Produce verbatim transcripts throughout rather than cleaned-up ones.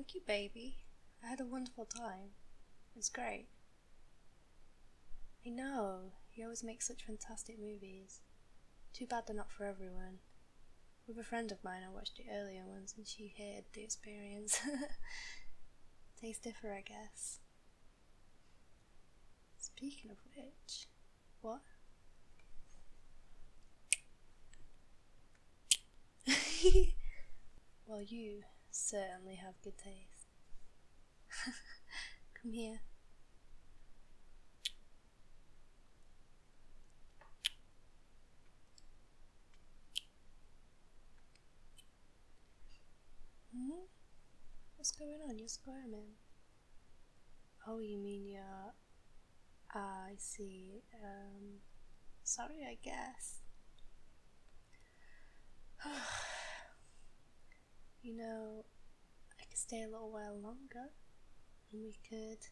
Thank you, baby. I had a wonderful time. It was great. I know, he always makes such fantastic movies. Too bad they're not for everyone. With a friend of mine, I watched the earlier ones and she hated the experience. Tastes differ, I guess. Speaking of which, what? Well, you certainly have good taste. Come here. Hmm? What's going on? You're squirming. Oh, you mean you're... Ah, I see. Um, sorry, I guess. You know, I could stay a little while longer, and we could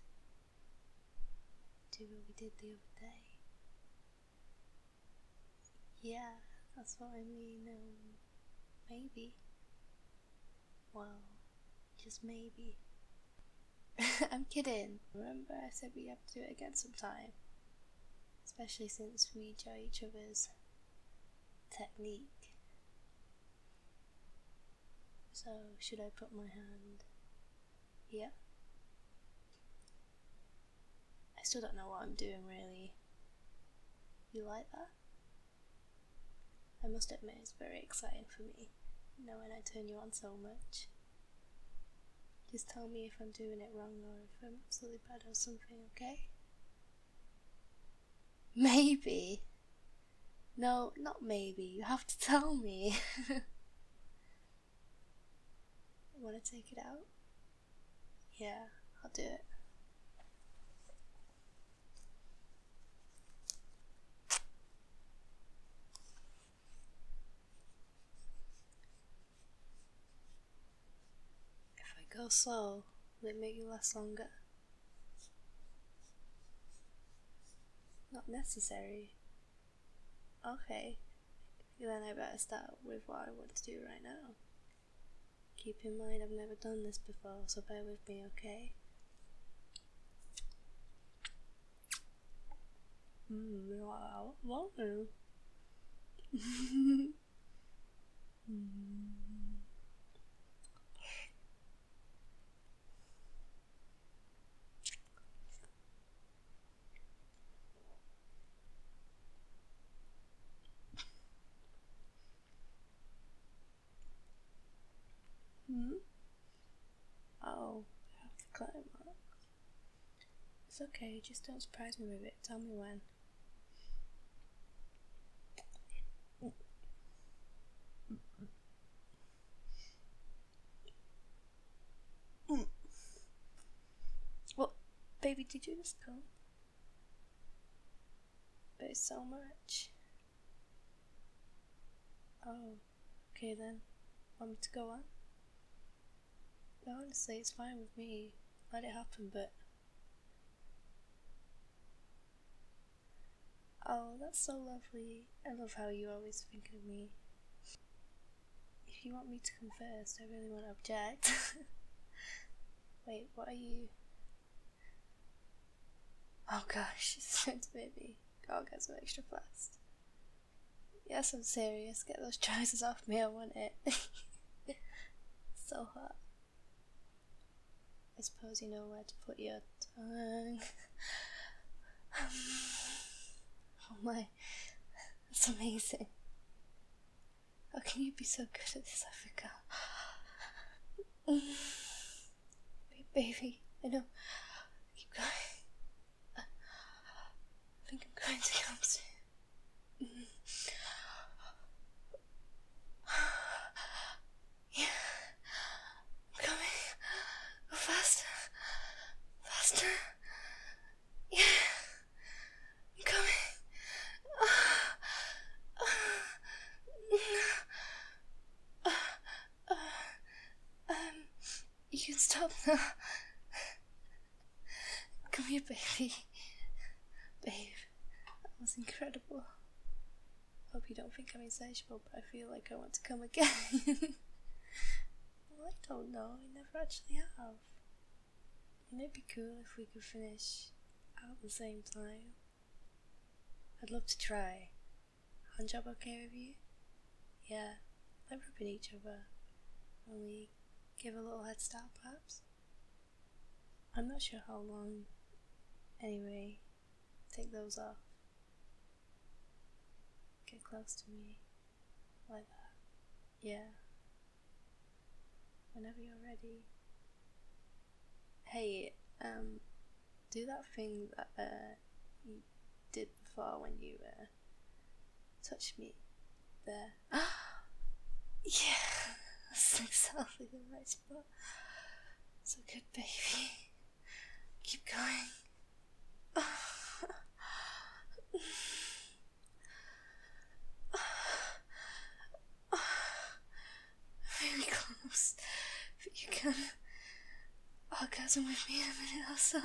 do what we did the other day. Yeah, that's what I mean, um, maybe. Well, just maybe. I'm kidding. Remember I said we have to do it again sometime? Especially since we enjoy each other's technique. So, should I put my hand here? I still don't know what I'm doing, really. You like that? I must admit it's very exciting for me, knowing I turn you on so much. Just tell me if I'm doing it wrong or if I'm absolutely bad or something, okay? Maybe? No, not maybe. You have to tell me. Wanna take it out? Yeah, I'll do it. If I go slow, will it make you last longer? Not necessary. Okay, then I better start with what I want to do right now. Keep in mind I've never done this before, so bear with me, okay? Mmm, wow, wow. mm. Hmm? Oh, I have to climb up. It's okay, just don't surprise me with it. Tell me when. Mm. What? Baby, did you just come? But it's so much. Oh, okay then. Want me to go on? No, honestly, it's fine with me. Let it happen, but... Oh, that's so lovely. I love how you always think of me. If you want me to come first, I really won't object. Wait, what are you... Oh gosh, it's meant to baby. Go get some extra fast. Yes, I'm serious. Get those trousers off me, I want it. So hot. I suppose you know where to put your tongue. Oh my, that's amazing. How can you be so good at this, Africa? Baby, I know. Keep going. I think I'm going to come soon. Yeah, I'm coming. Go faster. Faster. Yeah, I'm coming. Um, you can stop now. Come here, baby. Babe, that was incredible. Hope you don't think I'm insatiable, but I feel like I want to come again. Well, I don't know, I never actually have. And it'd be cool if we could finish at the same time. I'd love to try. Hand job okay with you? Yeah, like rubbing each other. Only give a little head start perhaps? I'm not sure how long. Anyway, take those off. Get close to me. Like that. Yeah. Whenever you're ready. Hey, um, do that thing that uh, you did before when you uh, touched me there. Yeah, that's exactly the right spot. So good, baby. Keep going. Very close, but you can orgasm with me in a minute or so.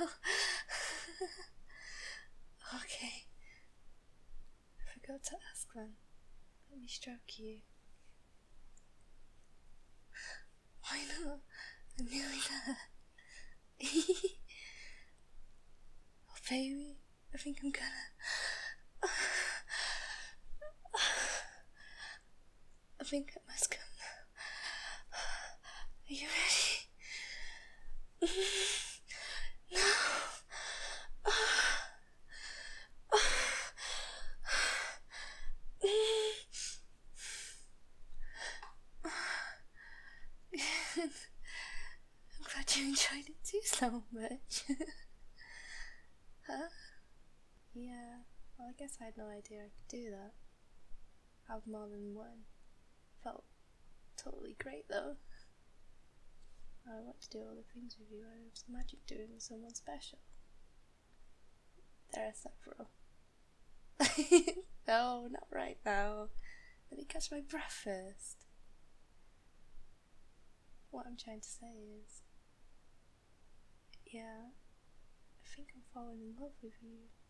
Okay. I forgot to ask then. Let me stroke you. Why not? I'm nearly there. Oh baby, I think I'm gonna... I think I must come now. Are you ready? No. I'm glad you enjoyed it too so much. Huh? Yeah, well I guess I had no idea I could do that. Have more than one. Felt totally great though. I want to do all the things with you I was imagined doing with someone special. There are several. No, not right now. Let me catch my breath first. What I'm trying to say is, yeah, I think I'm falling in love with you.